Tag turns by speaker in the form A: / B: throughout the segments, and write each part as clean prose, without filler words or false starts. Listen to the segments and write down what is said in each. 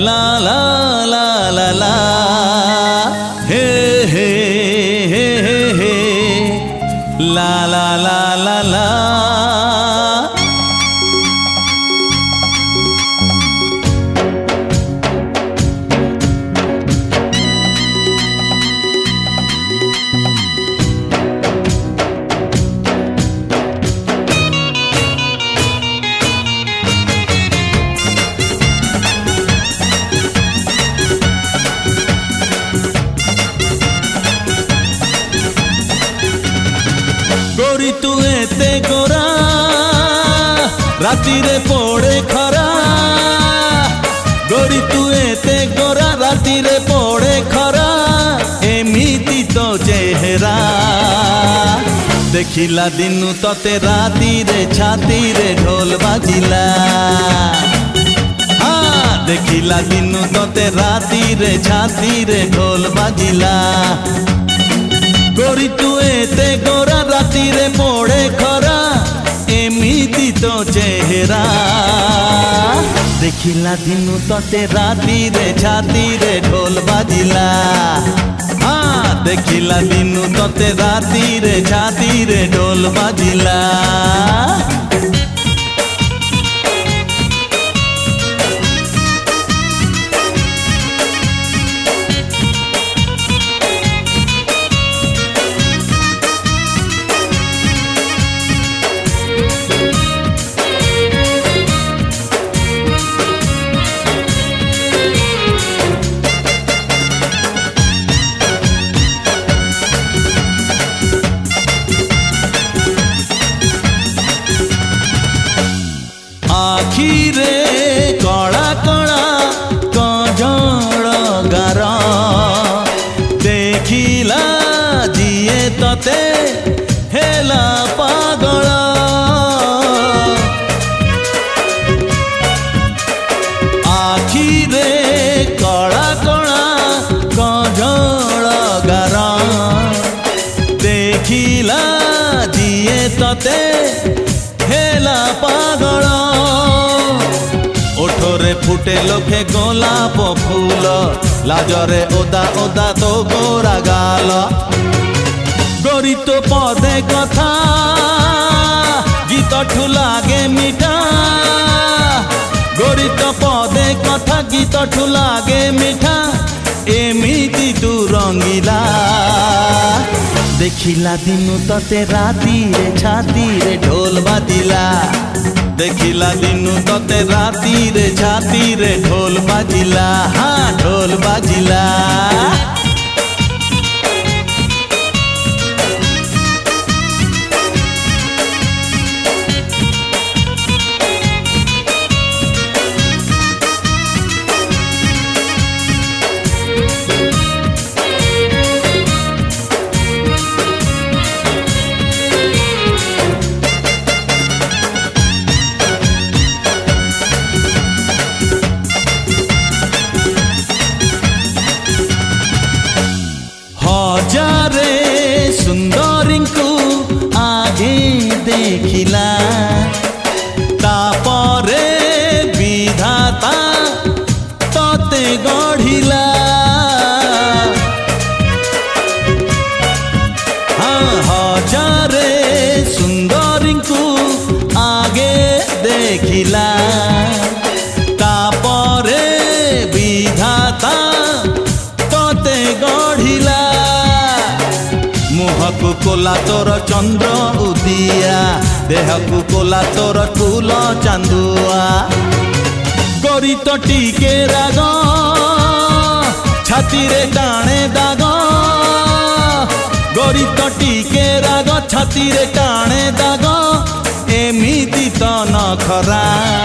A: ला ला ला ला ला हे हे हे हे हे ला ला ला ला ला। गोरी तू एते गोरा राती रे पड़े खरा, गोरी तू एते गोरा राती रे पड़े खरा, एमिति तो चेहरा देखिला दिनु तते राती रे छाती रे ढोल बाजिला। हाँ देखिला दिनु तते राती रे छाती रे ढोल बाजिला। गोरी तू एते गोरा राती रे पड़े खरा, एमिति तो चेहरा देखिला दिनु तते राती रे छाती रे ढोल बाजिला। हाँ देखिला दिनु तते राती रे छाती रे ढोल बाजिला। आखिरे कड़ा कड़ा कजल गार, देखिला जिए तते हेला पागल। आखिरे कड़ा कड़ा कजल गार, देखिला जिए तते हेला पागल। ओठोरे फुटे लोके गोलाप फूल, लाजरे ओदा ओदा तो गोरा गाल। गोरी तो पदे कथा गीत ठू लागे मिठा, गोरी तो पदे कथा गीत ठू लागे मिठा, एमिति तू रंगीला। देखिला दिनु तते राती रे छाती रे ढोल बाजिला। देखिला दिनु तते राती रे छाती रे ढोल बाजिला। हाँ ढोल बाजिला। हजारे सुंदरी को आगे देखिला, तापरे विधाता तते गढ़िला। हाँ हजारे सुंदरी को आगे देखिला, तापरे विधाता तते गढ़िला। मुहकु कोला तोर चंद्र उदिया, देहकु कोला तोर फूल चांदुआ। गोरी तो टीके राग छाती रे टाणे दाग, गोरी तो टीके राग छाती रे टाणे दाग, एमिति तो नखरा।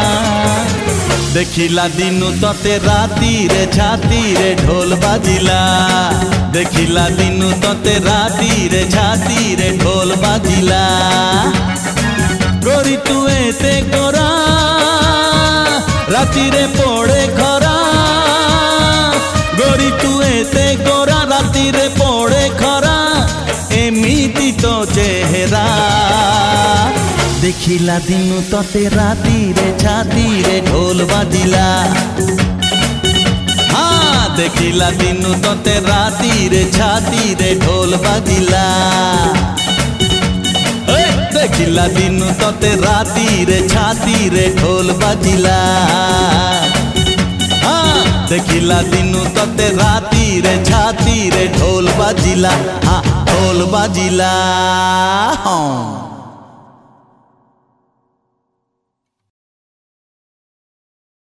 A: देखिला दिनु तते राती रे छाती रे ढोल बाजिला। देखिला दिनु तते राती रे छाती रे ढोल बाजिला। गोरी तू एते गोरा राती रे पड़े खरा, गोरी तू एते गोरा राती रे पड़े खरा, एमिति तो चेहरा। देखिला दिनु तते राती रे छाती रे ढोल बाजिला। देखिला दिनु तोते राती रे छाती रे ढोल बाजिला देखिला दिनु तोते राती रे छाती रे ढोल बाजिला देखिला दिनु तोते राती रे छाती रे ढोल बाजिला ढोल बाजिला।